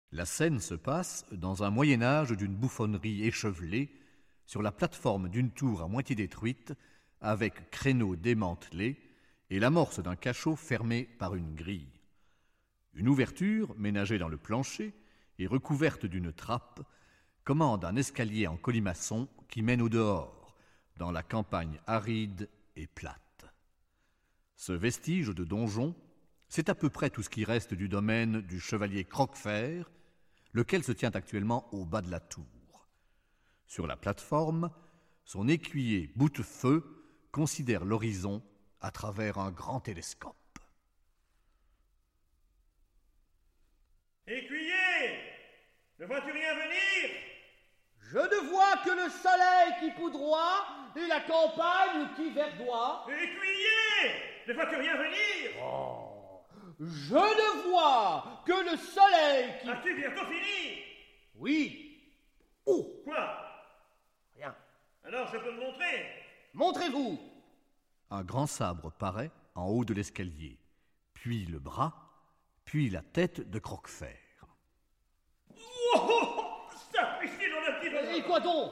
La scène se passe dans un Moyen-Âge d'une bouffonnerie échevelée, sur la plateforme d'une tour à moitié détruite, avec créneaux démantelés et l'amorce d'un cachot fermé par une grille. Une ouverture, ménagée dans le plancher et recouverte d'une trappe, commande un escalier en colimaçon qui mène au dehors, dans la campagne aride et plate. Ce vestige de donjon, c'est à peu près tout ce qui reste du domaine du chevalier Croquefer, lequel se tient actuellement au bas de la tour. Sur la plateforme, son écuyer Boutefeu considère l'horizon à travers un grand télescope. Écuyer, ne vois-tu rien venir? Je ne vois que le soleil qui poudroie et la campagne qui verdoie. Écuyer, ne vois-tu rien venir? Oh, je ne vois que le soleil qui... As-tu bientôt fini? Oui. Oh, Quoi? rien. Alors je peux me montrer? Montrez-vous. Un grand sabre paraît en haut de l'escalier, puis le bras, puis la tête de Croquefer. Oh, sapristi, non a petit Et quoi donc?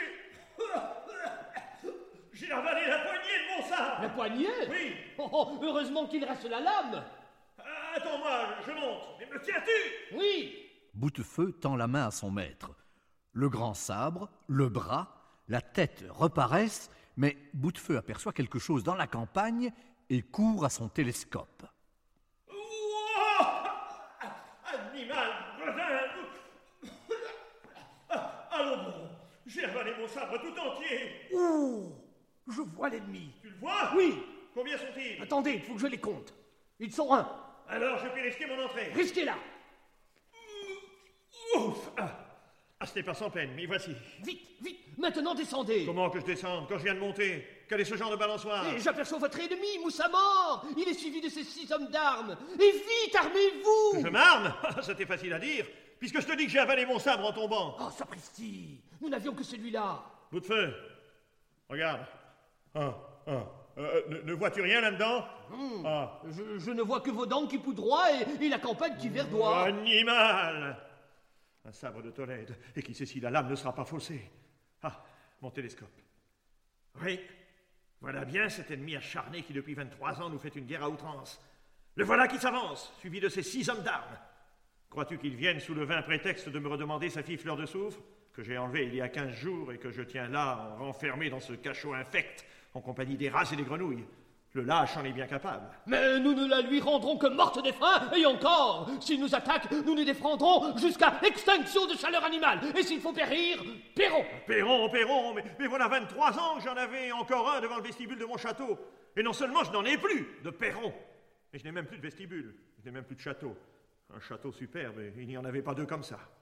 J'ai avalé la poignée de mon sabre. La poignée? Oui. Oh, heureusement qu'il reste la lame. Attends-moi, je monte. Mais me tiens-tu? Oui. Boutefeu tend la main à son maître. Le grand sabre, le bras, la tête reparaissent, mais Boutefeu aperçoit quelque chose dans la campagne et court à son télescope. Oh, animal, gredin. Allons bon, j'ai avalé mon sabre tout entier. Oh, je vois l'ennemi. Tu le vois? Oui. Combien sont-ils? Attendez, il faut que je les compte. Ils sont 1. Alors je puis risquer mon entrée. Risquez-la. Ouf! Ce n'est pas sans peine, mais voici. Vite, vite. Maintenant, descendez. Comment que je descende quand je viens de monter? Quel est ce genre de balançoire? Et j'aperçois votre ennemi, Moussa mort. Il est suivi de ses 6 hommes d'armes. Et vite, armez-vous. Je m'arme? C'était facile à dire, puisque je te dis que j'ai avalé mon sabre en tombant. Oh, sapristi. Nous n'avions que celui-là. Boutefeu, regarde. Ne vois-tu rien là-dedans? Je ne vois que vos dents qui poudroient et la campagne qui verdoie. Animal! Un sabre de Tolède, et qui sait si la lame ne sera pas faussée. Mon télescope. Oui, voilà bien cet ennemi acharné qui depuis 23 ans nous fait une guerre à outrance. Le voilà qui s'avance, suivi de ses 6 hommes d'armes. Crois-tu qu'il vienne sous le vain prétexte de me redemander sa fille Fleur de Soufre, que j'ai enlevée il y a 15 jours et que je tiens là, renfermé dans ce cachot infect, en compagnie des rats et des grenouilles? Le lâche en est bien capable. Mais nous ne la lui rendrons que morte des freins, et encore, s'il nous attaque, nous nous défendrons jusqu'à extinction de chaleur animale. Et s'il faut périr, péron. Péron, mais voilà 23 ans que j'en avais encore un devant le vestibule de mon château. Et non seulement je n'en ai plus de Perron, mais je n'ai même plus de vestibule, je n'ai même plus de château. Un château superbe, il n'y en avait pas 2 comme ça.